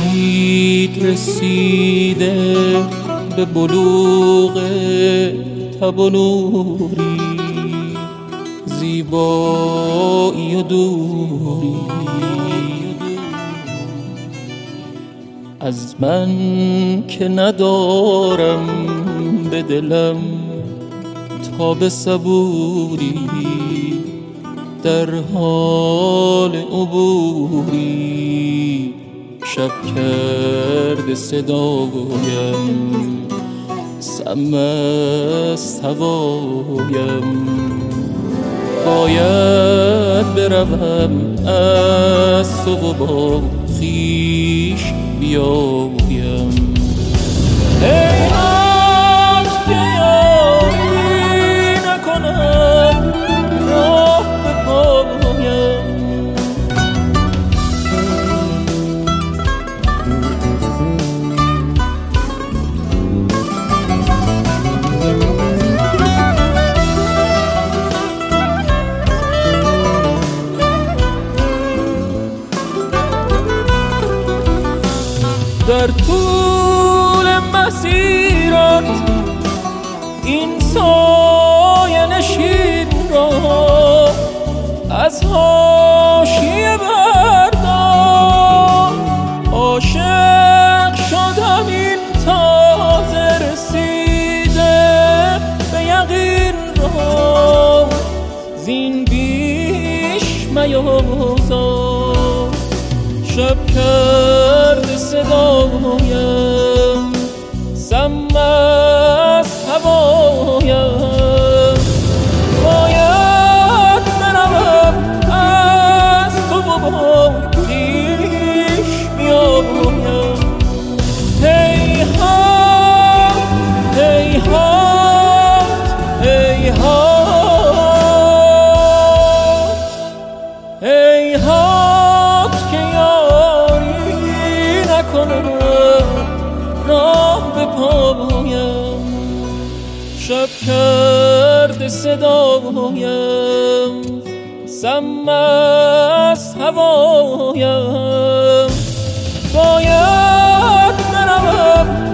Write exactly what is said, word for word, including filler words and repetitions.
خورشید رسیده به بلوغ تب و نوری، زیبایی و دوری. از من که ندارم به دلم تاب صبوری، در حال عبوری شب کرده صدایم، سم است هوایم. باید بروم از تو و با خویش بیایم. حیرت که یاری نکنم راه به پایم. در طول مسیرت این سایه نشین را از حاشیه بردار. عاشق شدم این تازه رسیده به یقین را، زین بیش میازار. شب کرده صدایم، سم است هوایم. باید بروم از تو و با خویش بیایم. هیهات هیهات هیهات هیهات که یاری نکنم راه به پایم. شب کرده صدایم، سم است هوایم. باید بروم